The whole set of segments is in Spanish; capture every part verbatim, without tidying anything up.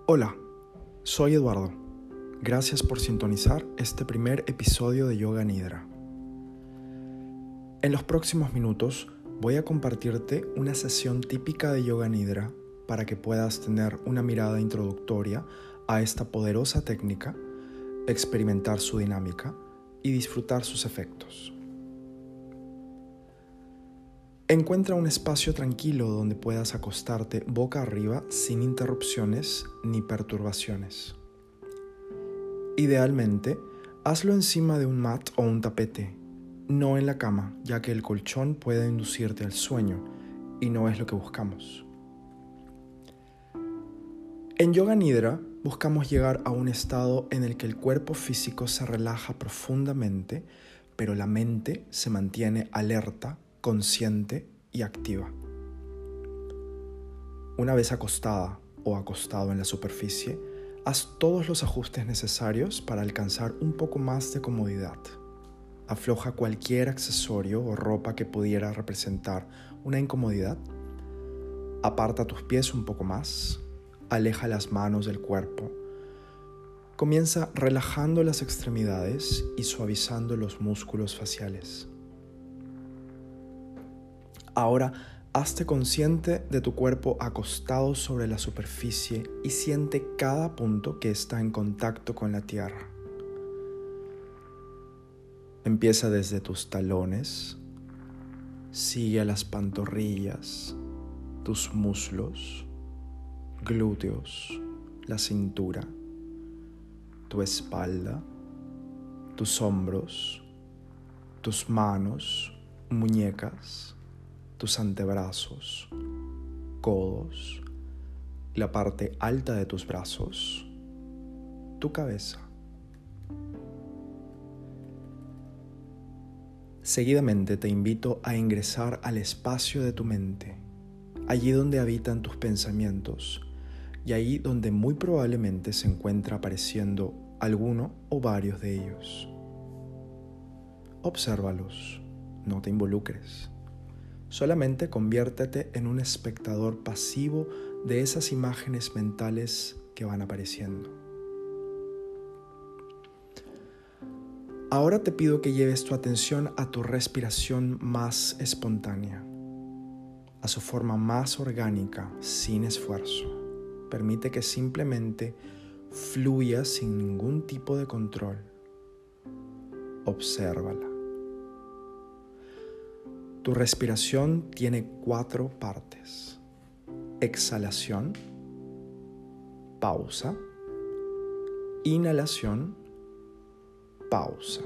Hola, soy Eduardo. Gracias por sintonizar este primer episodio de Yoga Nidra. En los próximos minutos voy a compartirte una sesión típica de Yoga Nidra para que puedas tener una mirada introductoria a esta poderosa técnica, experimentar su dinámica y disfrutar sus efectos. Encuentra un espacio tranquilo donde puedas acostarte boca arriba sin interrupciones ni perturbaciones. Idealmente, hazlo encima de un mat o un tapete, no en la cama, ya que el colchón puede inducirte al sueño y no es lo que buscamos. En Yoga Nidra buscamos llegar a un estado en el que el cuerpo físico se relaja profundamente, pero la mente se mantiene alerta, consciente y activa. Una vez acostada o acostado en la superficie, haz todos los ajustes necesarios para alcanzar un poco más de comodidad. Afloja cualquier accesorio o ropa que pudiera representar una incomodidad. Aparta tus pies un poco más. Aleja las manos del cuerpo. Comienza relajando las extremidades y suavizando los músculos faciales. Ahora, hazte consciente de tu cuerpo acostado sobre la superficie y siente cada punto que está en contacto con la tierra. Empieza desde tus talones, sigue a las pantorrillas, tus muslos, glúteos, la cintura, tu espalda, tus hombros, tus manos, muñecas, tus antebrazos, codos, la parte alta de tus brazos, tu cabeza. Seguidamente te invito a ingresar al espacio de tu mente, allí donde habitan tus pensamientos y ahí donde muy probablemente se encuentra apareciendo alguno o varios de ellos. Obsérvalos, no te involucres. Solamente conviértete en un espectador pasivo de esas imágenes mentales que van apareciendo. Ahora te pido que lleves tu atención a tu respiración más espontánea, a su forma más orgánica, sin esfuerzo. Permite que simplemente fluya sin ningún tipo de control. Obsérvala. Tu respiración tiene cuatro partes: exhalación, pausa, inhalación, pausa.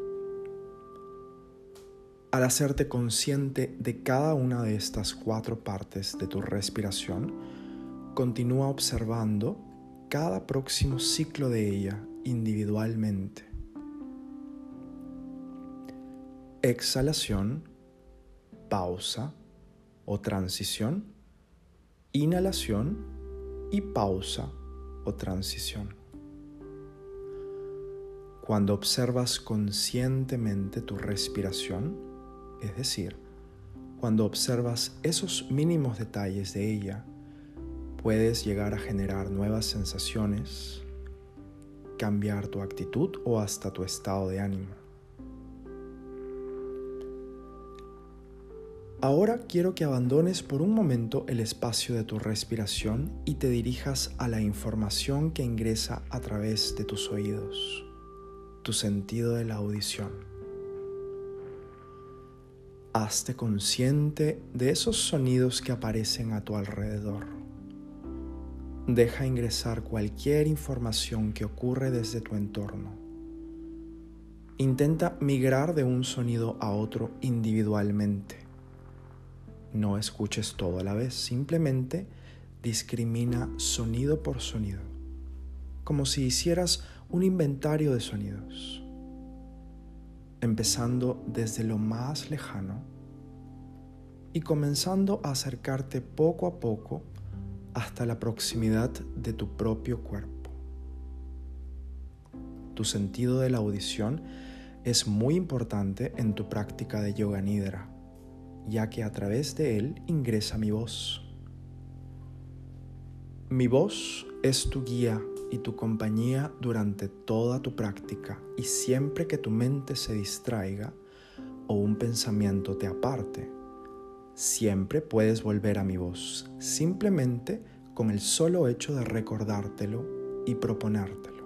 Al hacerte consciente de cada una de estas cuatro partes de tu respiración, continúa observando cada próximo ciclo de ella individualmente. Exhalación, pausa o transición, inhalación y pausa o transición. Cuando observas conscientemente tu respiración, es decir, cuando observas esos mínimos detalles de ella, puedes llegar a generar nuevas sensaciones, cambiar tu actitud o hasta tu estado de ánimo. Ahora quiero que abandones por un momento el espacio de tu respiración y te dirijas a la información que ingresa a través de tus oídos, tu sentido de la audición. Hazte consciente de esos sonidos que aparecen a tu alrededor. Deja ingresar cualquier información que ocurre desde tu entorno. Intenta migrar de un sonido a otro individualmente. No escuches todo a la vez, simplemente discrimina sonido por sonido, como si hicieras un inventario de sonidos, empezando desde lo más lejano y comenzando a acercarte poco a poco hasta la proximidad de tu propio cuerpo. Tu sentido de la audición es muy importante en tu práctica de Yoga Nidra, ya que a través de él ingresa mi voz. Mi voz es tu guía y tu compañía durante toda tu práctica, y siempre que tu mente se distraiga o un pensamiento te aparte, siempre puedes volver a mi voz, simplemente con el solo hecho de recordártelo y proponértelo.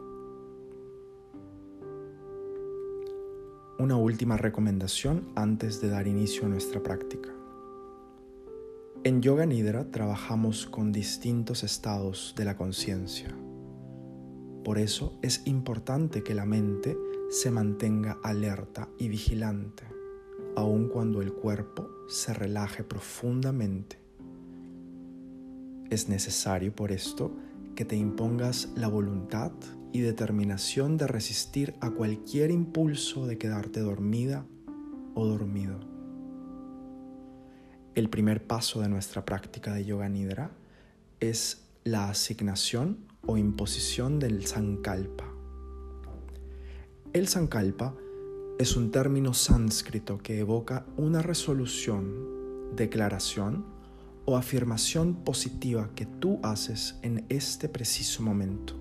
Una última recomendación antes de dar inicio a nuestra práctica. En Yoga Nidra trabajamos con distintos estados de la conciencia. Por eso es importante que la mente se mantenga alerta y vigilante, aun cuando el cuerpo se relaje profundamente. Es necesario por esto que te impongas la voluntad y determinación de resistir a cualquier impulso de quedarte dormida o dormido. El primer paso de nuestra práctica de Yoga Nidra es la asignación o imposición del Sankalpa. El Sankalpa es un término sánscrito que evoca una resolución, declaración o afirmación positiva que tú haces en este preciso momento.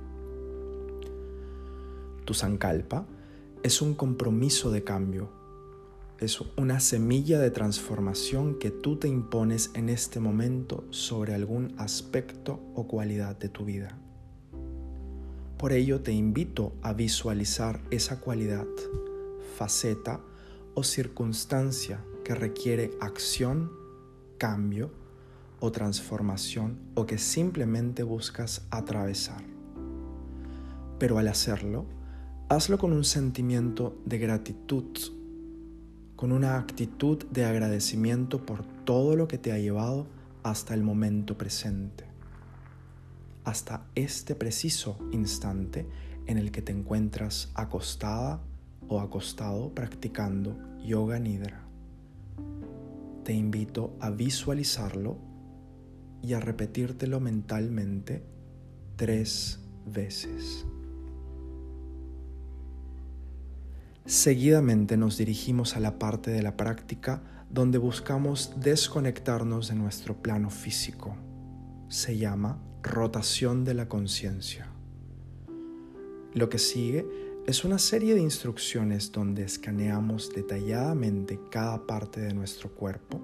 Tu Sankalpa es un compromiso de cambio. Es una semilla de transformación que tú te impones en este momento sobre algún aspecto o cualidad de tu vida. Por ello te invito a visualizar esa cualidad, faceta o circunstancia que requiere acción, cambio o transformación, o que simplemente buscas atravesar. Pero al hacerlo, hazlo con un sentimiento de gratitud, con una actitud de agradecimiento por todo lo que te ha llevado hasta el momento presente, hasta este preciso instante en el que te encuentras acostada o acostado practicando Yoga Nidra. Te invito a visualizarlo y a repetírtelo mentalmente tres veces. Seguidamente nos dirigimos a la parte de la práctica donde buscamos desconectarnos de nuestro plano físico. Se llama rotación de la conciencia. Lo que sigue es una serie de instrucciones donde escaneamos detalladamente cada parte de nuestro cuerpo.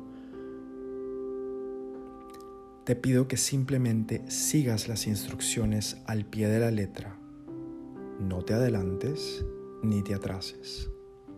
Te pido que simplemente sigas las instrucciones al pie de la letra. No te adelantes ni te atrases.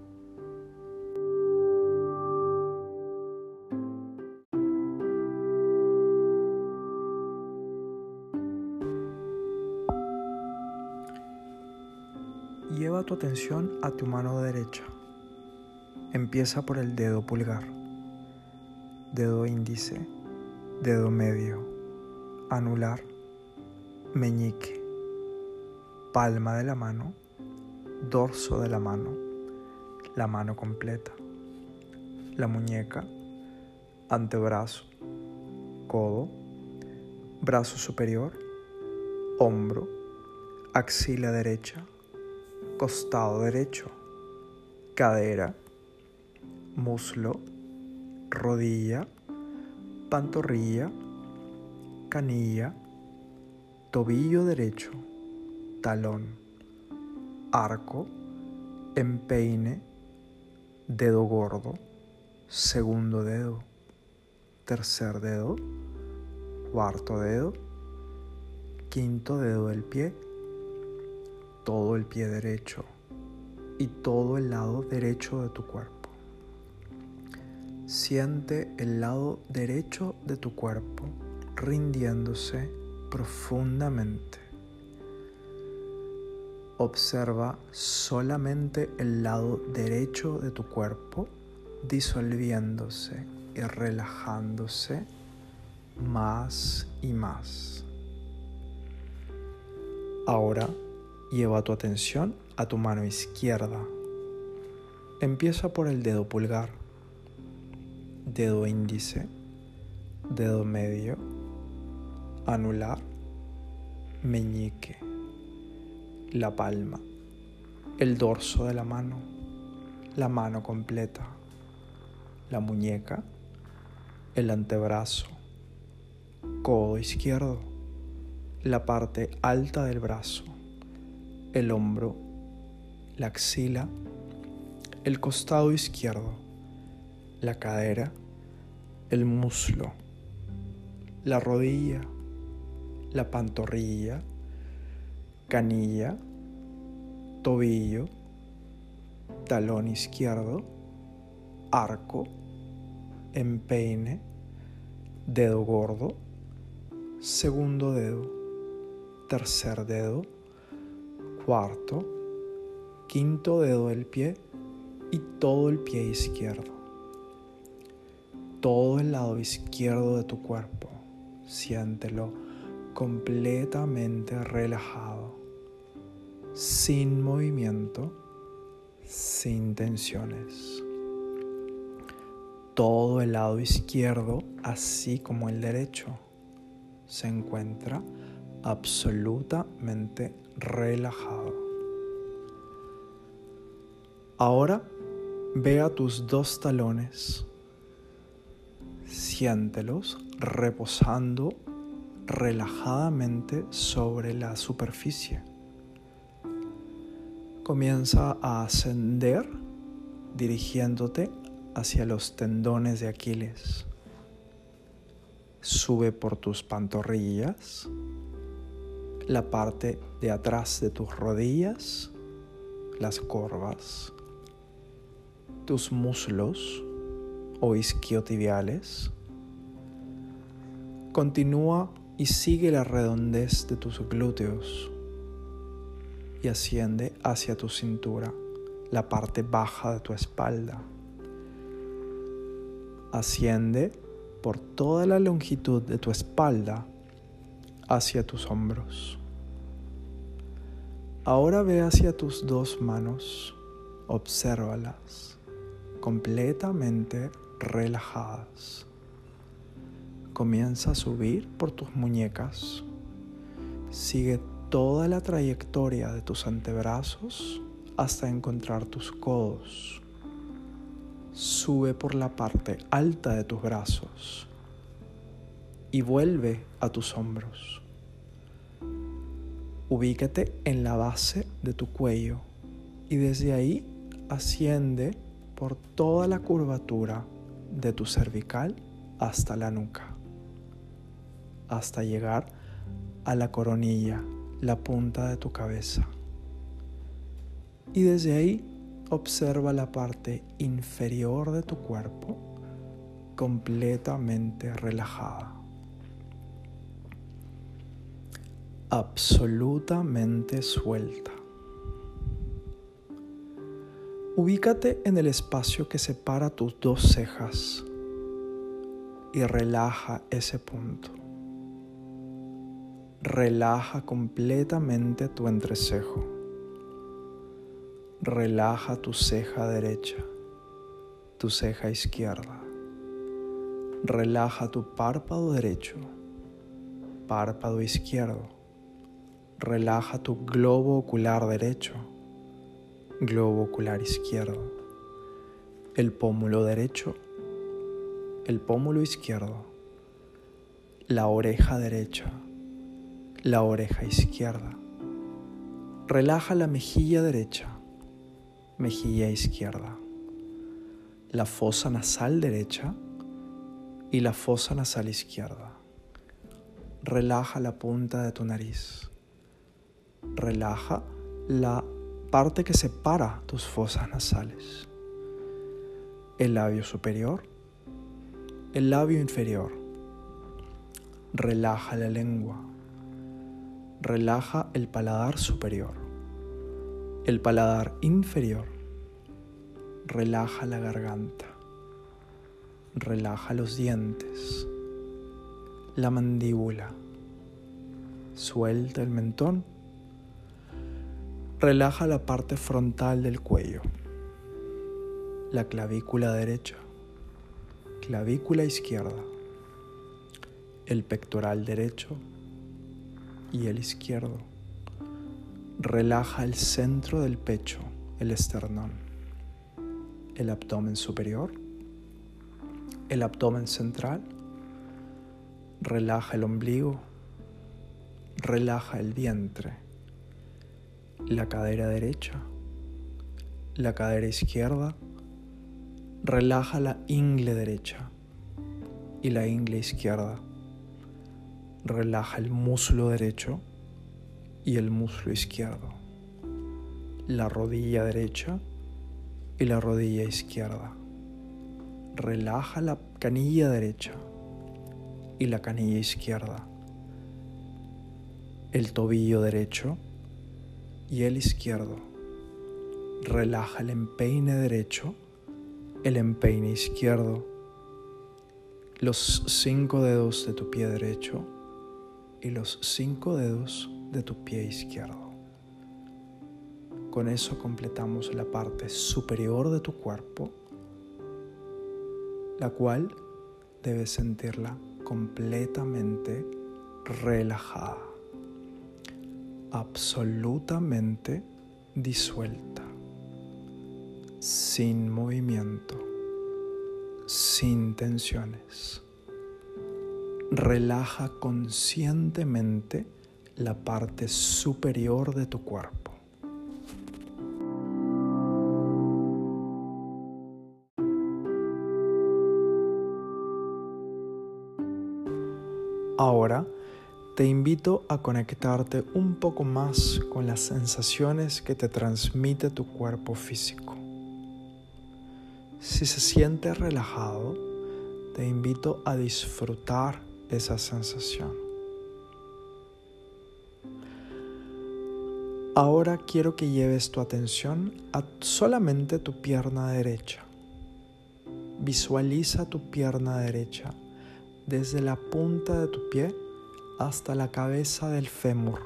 Lleva tu atención a tu mano derecha. Empieza por el dedo pulgar, dedo índice, dedo medio, anular, meñique, palma de la mano, dorso de la mano, la mano completa, la muñeca, antebrazo, codo, brazo superior, hombro, axila derecha, costado derecho, cadera, muslo, rodilla, pantorrilla, canilla, tobillo derecho, talón, arco, empeine, dedo gordo, segundo dedo, tercer dedo, cuarto dedo, quinto dedo del pie, todo el pie derecho y todo el lado derecho de tu cuerpo. Siente el lado derecho de tu cuerpo rindiéndose profundamente. Observa solamente el lado derecho de tu cuerpo disolviéndose y relajándose más y más. Ahora lleva tu atención a tu mano izquierda. Empieza por el dedo pulgar, dedo índice, dedo medio, anular, meñique, la palma, el dorso de la mano, la mano completa, la muñeca, el antebrazo, codo izquierdo, la parte alta del brazo, el hombro, la axila, el costado izquierdo, la cadera, el muslo, la rodilla, la pantorrilla, canilla, tobillo, talón izquierdo, arco, empeine, dedo gordo, segundo dedo, tercer dedo, cuarto, quinto dedo del pie y todo el pie izquierdo. Todo el lado izquierdo de tu cuerpo, siéntelo completamente relajado, sin movimiento, sin tensiones. Todo el lado izquierdo, así como el derecho, se encuentra absolutamente relajado. Ahora ve a tus dos talones, siéntelos reposando relajadamente sobre la superficie. Comienza a ascender dirigiéndote hacia los tendones de Aquiles. Sube por tus pantorrillas, la parte de atrás de tus rodillas, las corvas, tus muslos o isquiotibiales. Continúa y sigue la redondez de tus glúteos y asciende hacia tu cintura, la parte baja de tu espalda. Asciende por toda la longitud de tu espalda hacia tus hombros. Ahora ve hacia tus dos manos, obsérvalas completamente relajadas. Comienza a subir por tus muñecas. Sigue toda la trayectoria de tus antebrazos hasta encontrar tus codos. Sube por la parte alta de tus brazos y vuelve a tus hombros. Ubícate en la base de tu cuello y desde ahí asciende por toda la curvatura de tu cervical hasta la nuca, hasta llegar a la coronilla, la punta de tu cabeza. Y desde ahí observa la parte inferior de tu cuerpo completamente relajada. Absolutamente suelta. Ubícate en el espacio que separa tus dos cejas y relaja ese punto. Relaja completamente tu entrecejo. Relaja tu ceja derecha, tu ceja izquierda. Relaja tu párpado derecho, párpado izquierdo. Relaja tu globo ocular derecho, globo ocular izquierdo. El pómulo derecho, el pómulo izquierdo. La oreja derecha, la oreja izquierda. Relaja la mejilla derecha, mejilla izquierda, la fosa nasal derecha y la fosa nasal izquierda. Relaja la punta de tu nariz. Relaja la parte que separa tus fosas nasales. El labio superior, el labio inferior. Relaja la lengua. Relaja el paladar superior, el paladar inferior. Relaja la garganta. Relaja los dientes, la mandíbula. Suelta el mentón. Relaja la parte frontal del cuello, la clavícula derecha, clavícula izquierda, el pectoral derecho y el izquierdo. Relaja el centro del pecho, el esternón, el abdomen superior, el abdomen central. Relaja el ombligo. relaja el vientre, la cadera derecha, la cadera izquierda, relaja la ingle derecha y la ingle izquierda, relaja el muslo derecho y el muslo izquierdo, la rodilla derecha y la rodilla izquierda, relaja la canilla derecha y la canilla izquierda, el tobillo derecho y el izquierdo, relaja el empeine derecho, el empeine izquierdo, los cinco dedos de tu pie derecho y los cinco dedos de tu pie izquierdo. Con eso completamos la parte superior de tu cuerpo, la cual debes sentirla completamente relajada, absolutamente disuelta, sin movimiento, sin tensiones. Relaja conscientemente la parte superior de tu cuerpo. Ahora te invito a conectarte un poco más con las sensaciones que te transmite tu cuerpo físico. Si se siente relajado, te invito a disfrutar esa sensación. Ahora quiero que lleves tu atención a solamente tu pierna derecha. Visualiza tu pierna derecha desde la punta de tu pie hasta la cabeza del fémur.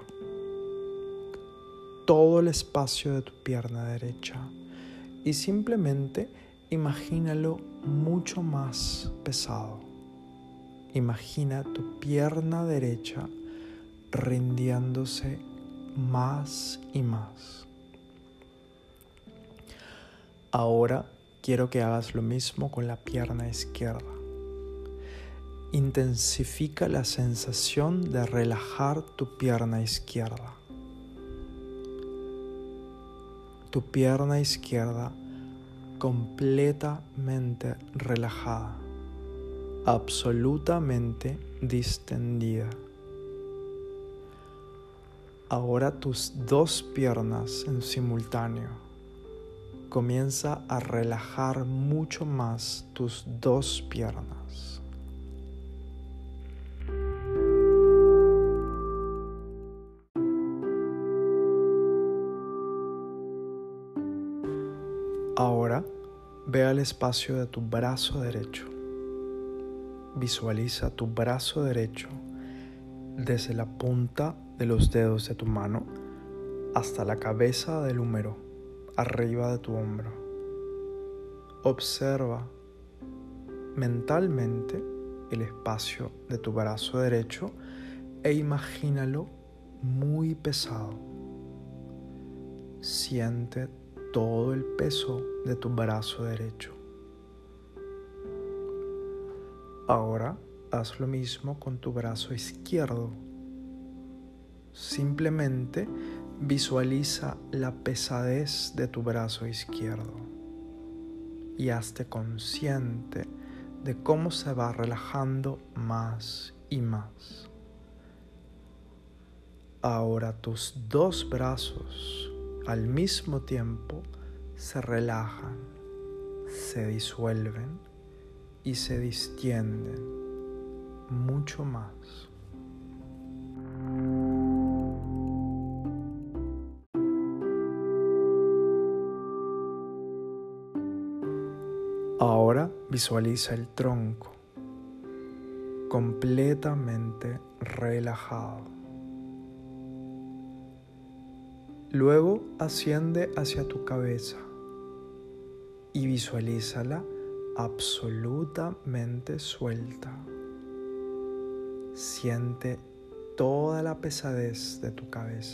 Todo el espacio de tu pierna derecha. Y simplemente imagínalo mucho más pesado. Imagina tu pierna derecha rindiéndose más y más. Ahora quiero que hagas lo mismo con la pierna izquierda. Intensifica la sensación de relajar tu pierna izquierda. Tu pierna izquierda completamente relajada, absolutamente distendida. Ahora tus dos piernas en simultáneo. Comienza a relajar mucho más tus dos piernas. Ahora ve al espacio de tu brazo derecho. Visualiza tu brazo derecho desde la punta de los dedos de tu mano hasta la cabeza del húmero, arriba de tu hombro. Observa mentalmente el espacio de tu brazo derecho e imagínalo muy pesado. Siente todo el peso de tu brazo derecho. Ahora haz lo mismo con tu brazo izquierdo. Simplemente visualiza la pesadez de tu brazo izquierdo y hazte consciente de cómo se va relajando más y más. Ahora tus dos brazos al mismo tiempo se relajan, se disuelven y se distienden mucho más. Ahora visualiza el tronco completamente relajado. Luego asciende hacia tu cabeza y visualízala absolutamente suelta. Siente toda la pesadez de tu cabeza.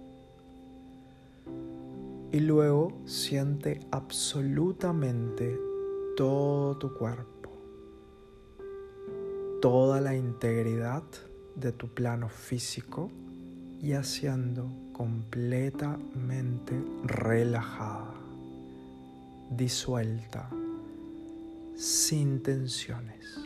Y luego siente absolutamente todo tu cuerpo, toda la integridad de tu plano físico y haciendo completamente relajada, disuelta, sin tensiones.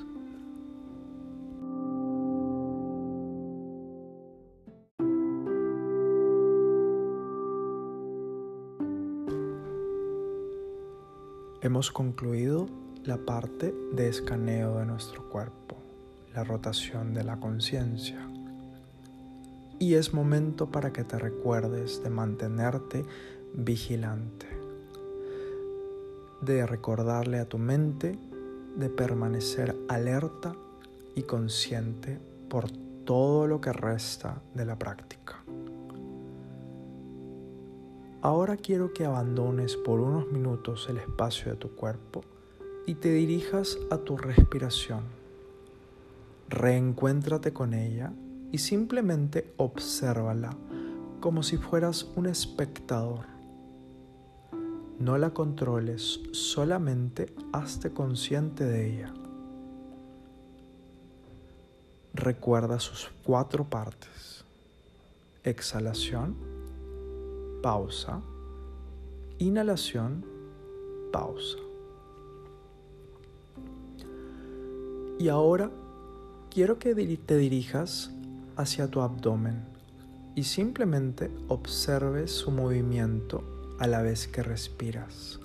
Hemos concluido la parte de escaneo de nuestro cuerpo, la rotación de la conciencia. Y es momento para que te recuerdes de mantenerte vigilante, de recordarle a tu mente de permanecer alerta y consciente por todo lo que resta de la práctica. Ahora quiero que abandones por unos minutos el espacio de tu cuerpo y te dirijas a tu respiración. Reencuéntrate con ella y simplemente obsérvala como si fueras un espectador. No la controles, solamente hazte consciente de ella. Recuerda sus cuatro partes: exhalación, pausa, inhalación, pausa. Y ahora quiero que te dirijas hacia tu abdomen y simplemente observes su movimiento a la vez que respiras.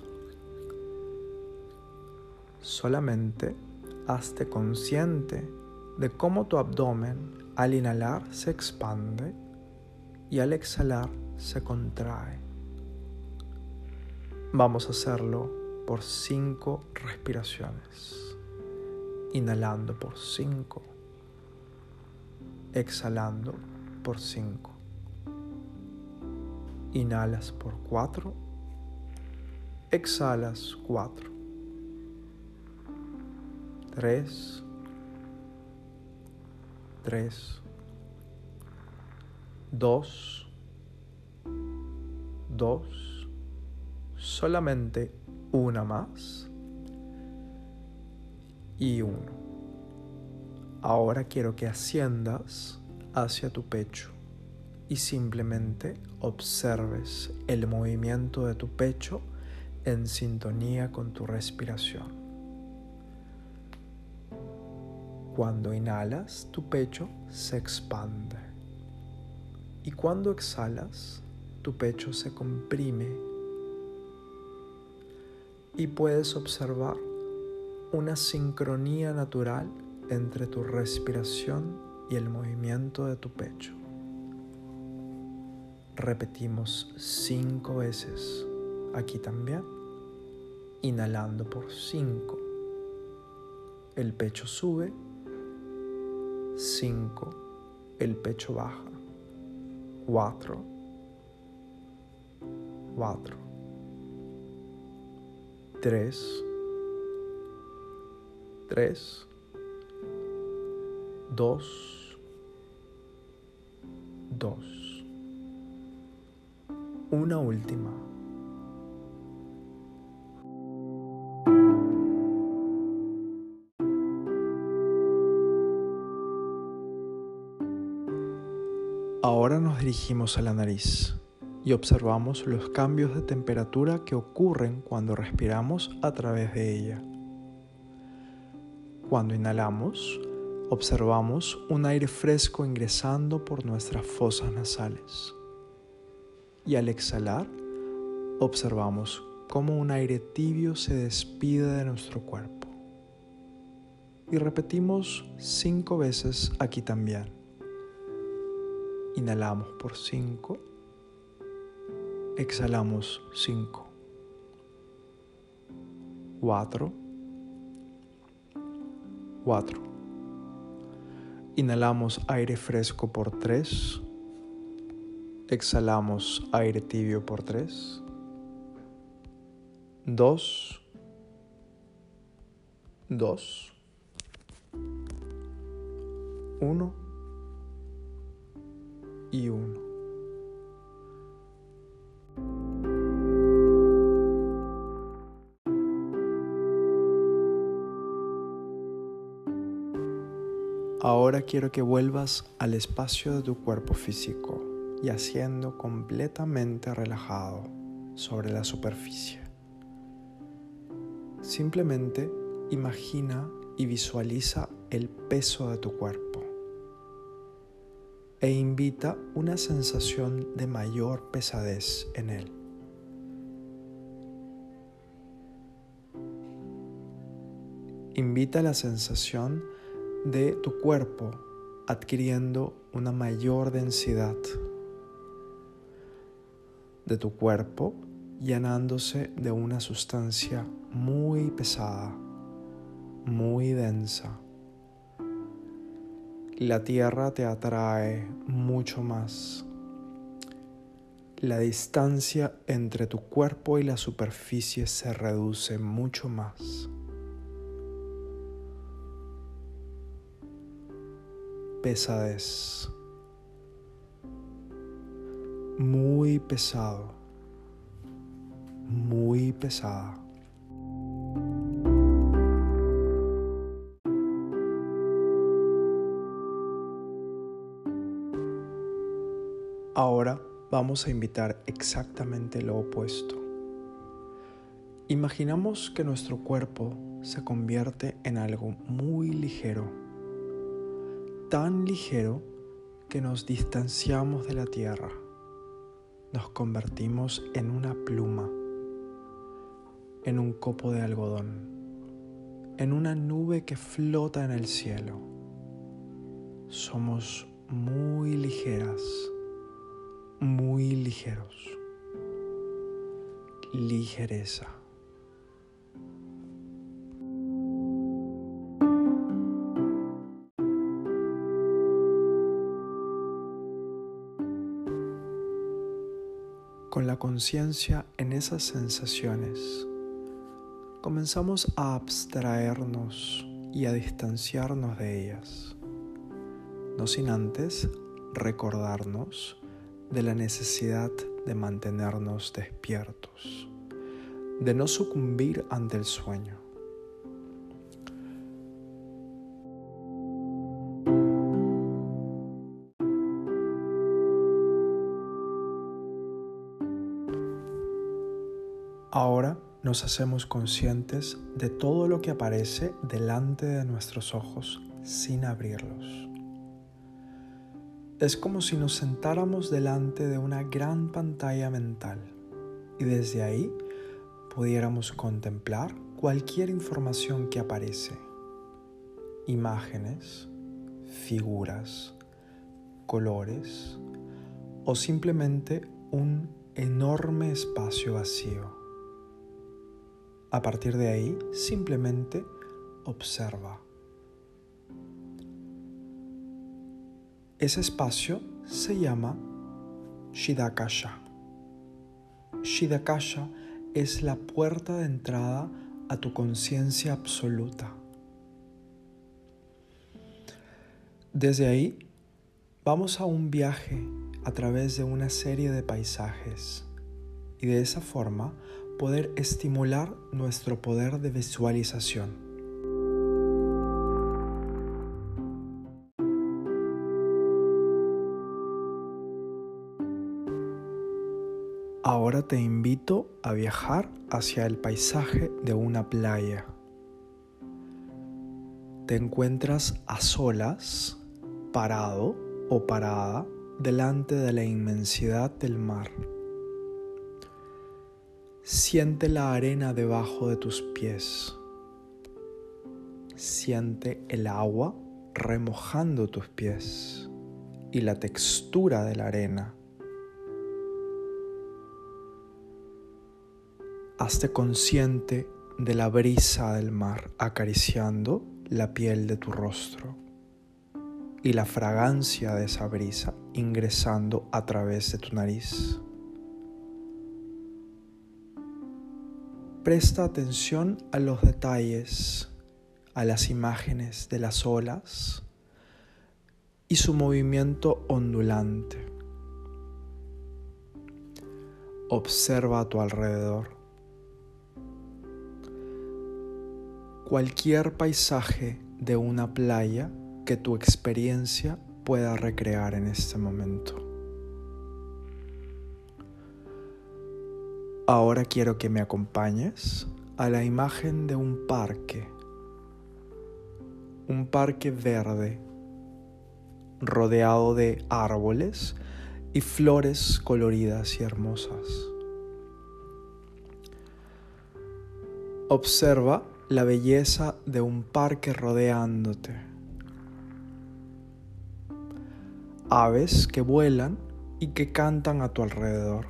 Solamente hazte consciente de cómo tu abdomen al inhalar se expande y al exhalar se contrae. Vamos a hacerlo por cinco respiraciones. Inhalando por cinco. Exhalando por cinco. Inhalas por cuatro. Exhalas cuatro. Tres. Tres. Dos. Dos. Solamente una más. Y uno. Ahora quiero que asciendas hacia tu pecho y simplemente observes el movimiento de tu pecho en sintonía con tu respiración. Cuando inhalas, tu pecho se expande y cuando exhalas, tu pecho se comprime y puedes observar una sincronía natural entre tu respiración y el movimiento de tu pecho. Repetimos cinco veces aquí también, inhalando por cinco. El pecho sube, cinco, el pecho baja, cuatro, cuatro, tres, tres, dos, dos. Una última. Ahora nos dirigimos a la nariz y observamos los cambios de temperatura que ocurren cuando respiramos a través de ella. Cuando inhalamos, observamos un aire fresco ingresando por nuestras fosas nasales. Y al exhalar, observamos cómo un aire tibio se despide de nuestro cuerpo. Y repetimos cinco veces aquí también. Inhalamos por cinco, exhalamos cinco, cuatro, cuatro. Inhalamos aire fresco por tres, exhalamos aire tibio por tres, dos, dos, uno y uno. Ahora quiero que vuelvas al espacio de tu cuerpo físico yaciendo completamente relajado sobre la superficie. Simplemente imagina y visualiza el peso de tu cuerpo e invita una sensación de mayor pesadez en él. Invita la sensación de tu cuerpo adquiriendo una mayor densidad, de tu cuerpo llenándose de una sustancia muy pesada, muy densa. La tierra te atrae mucho más. La distancia entre tu cuerpo y la superficie se reduce mucho más. Pesadez. Muy pesado. Muy pesada. Ahora vamos a invitar exactamente lo opuesto. Imaginamos que nuestro cuerpo se convierte en algo muy ligero, tan ligero que nos distanciamos de la tierra, nos convertimos en una pluma, en un copo de algodón, en una nube que flota en el cielo. Somos muy ligeras, muy ligeros. Ligereza. Con la conciencia en esas sensaciones, comenzamos a abstraernos y a distanciarnos de ellas, no sin antes recordarnos de la necesidad de mantenernos despiertos, de no sucumbir ante el sueño. Ahora nos hacemos conscientes de todo lo que aparece delante de nuestros ojos sin abrirlos. Es como si nos sentáramos delante de una gran pantalla mental y desde ahí pudiéramos contemplar cualquier información que aparece. Imágenes, figuras, colores o simplemente un enorme espacio vacío. A partir de ahí, simplemente observa. Ese espacio se llama Chidaksha. Chidaksha es la puerta de entrada a tu conciencia absoluta. Desde ahí, vamos a un viaje a través de una serie de paisajes y de esa forma poder estimular nuestro poder de visualización. Ahora te invito a viajar hacia el paisaje de una playa. Te encuentras a solas, parado o parada, delante de la inmensidad del mar. Siente la arena debajo de tus pies. Siente el agua remojando tus pies y la textura de la arena. Hazte consciente de la brisa del mar acariciando la piel de tu rostro y la fragancia de esa brisa ingresando a través de tu nariz. Presta atención a los detalles, a las imágenes de las olas y su movimiento ondulante. Observa a tu alrededor. Cualquier paisaje de una playa que tu experiencia pueda recrear en este momento. Ahora quiero que me acompañes a la imagen de un parque, un parque verde, rodeado de árboles y flores coloridas y hermosas. Observa la belleza de un parque rodeándote. Aves que vuelan y que cantan a tu alrededor.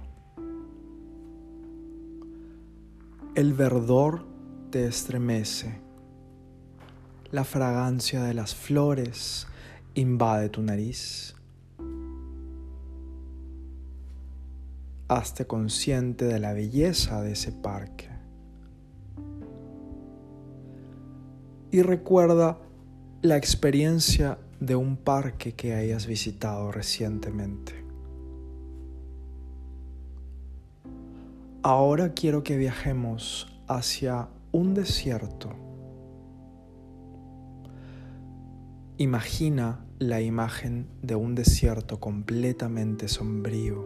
El verdor te estremece. La fragancia de las flores invade tu nariz. Hazte consciente de la belleza de ese parque. Y recuerda la experiencia de un parque que hayas visitado recientemente. Ahora quiero que viajemos hacia un desierto. Imagina la imagen de un desierto completamente sombrío.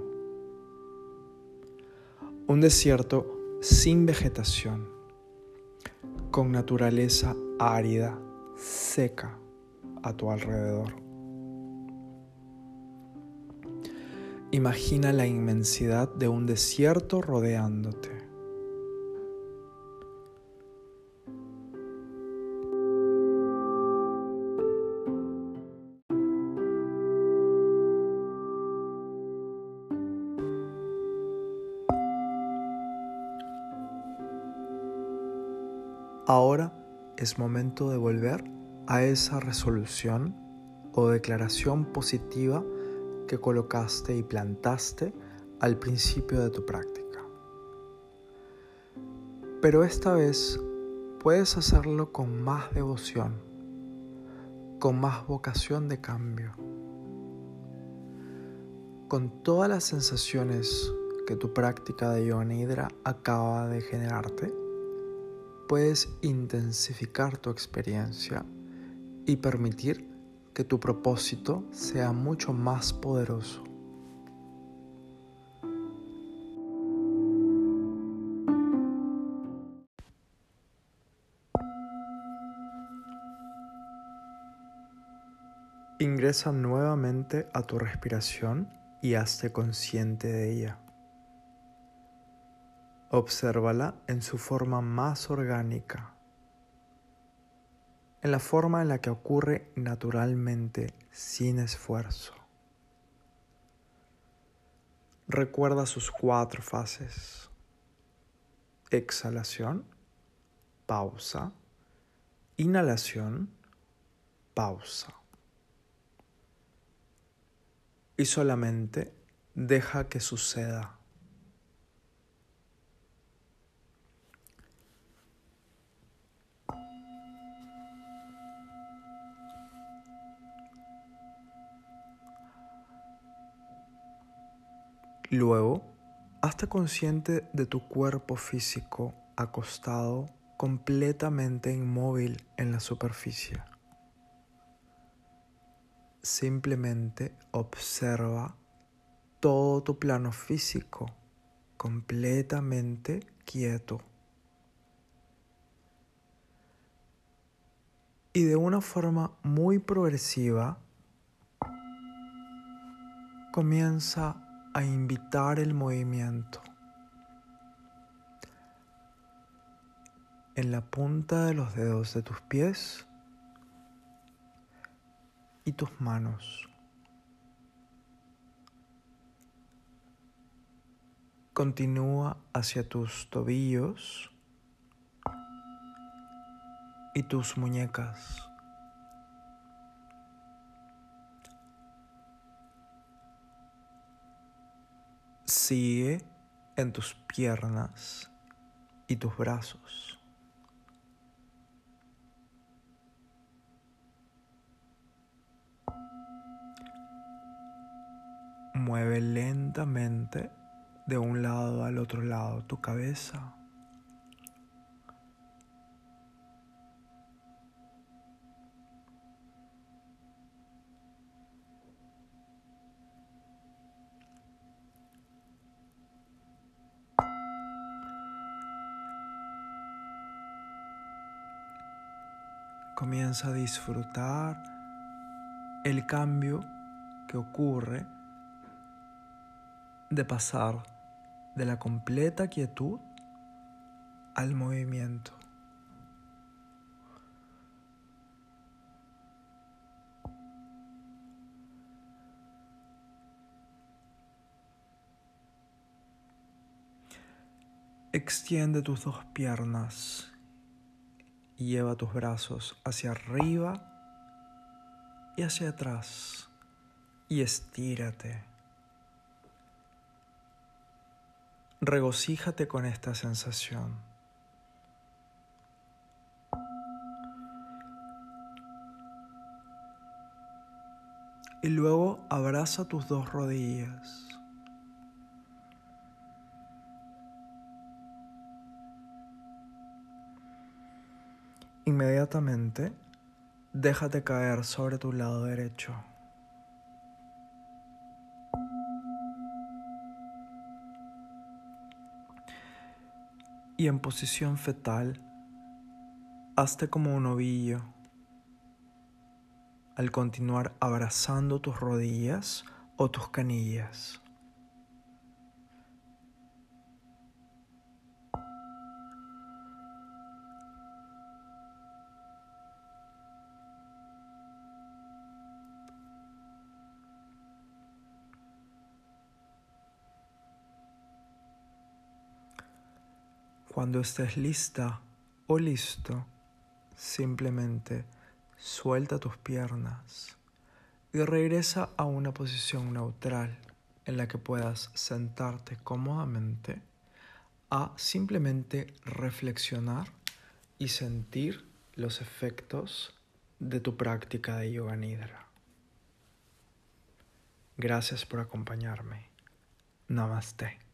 Un desierto sin vegetación, con naturaleza árida, seca a tu alrededor. Imagina la inmensidad de un desierto rodeándote. Ahora es momento de volver a esa resolución o declaración positiva que colocaste y plantaste al principio de tu práctica. Pero esta vez puedes hacerlo con más devoción, con más vocación de cambio, con todas las sensaciones que tu práctica de Yoga Nidra acaba de generarte. Puedes intensificar tu experiencia y permitir que tu propósito sea mucho más poderoso. Ingresa nuevamente a tu respiración y hazte consciente de ella. Obsérvala en su forma más orgánica, en la forma en la que ocurre naturalmente, sin esfuerzo. Recuerda sus cuatro fases: exhalación, pausa, inhalación, pausa. Y solamente deja que suceda. Luego, hazte consciente de tu cuerpo físico acostado completamente inmóvil en la superficie. Simplemente observa todo tu plano físico completamente quieto. Y de una forma muy progresiva, comienza a invitar el movimiento. En la punta de los dedos de tus pies y tus manos. Continúa hacia tus tobillos y tus muñecas. Sigue en tus piernas y tus brazos. Mueve lentamente de un lado al otro lado tu cabeza. Comienza a disfrutar el cambio que ocurre de pasar de la completa quietud al movimiento. Extiende tus dos piernas y lleva tus brazos hacia arriba y hacia atrás y estírate. Regocíjate con esta sensación. Y luego abraza tus dos rodillas. Inmediatamente, déjate caer sobre tu lado derecho. Y en posición fetal, hazte como un ovillo. Al continuar abrazando tus rodillas o tus canillas. Cuando estés lista o listo, simplemente suelta tus piernas y regresa a una posición neutral en la que puedas sentarte cómodamente a simplemente reflexionar y sentir los efectos de tu práctica de Yoga Nidra. Gracias por acompañarme. Namaste.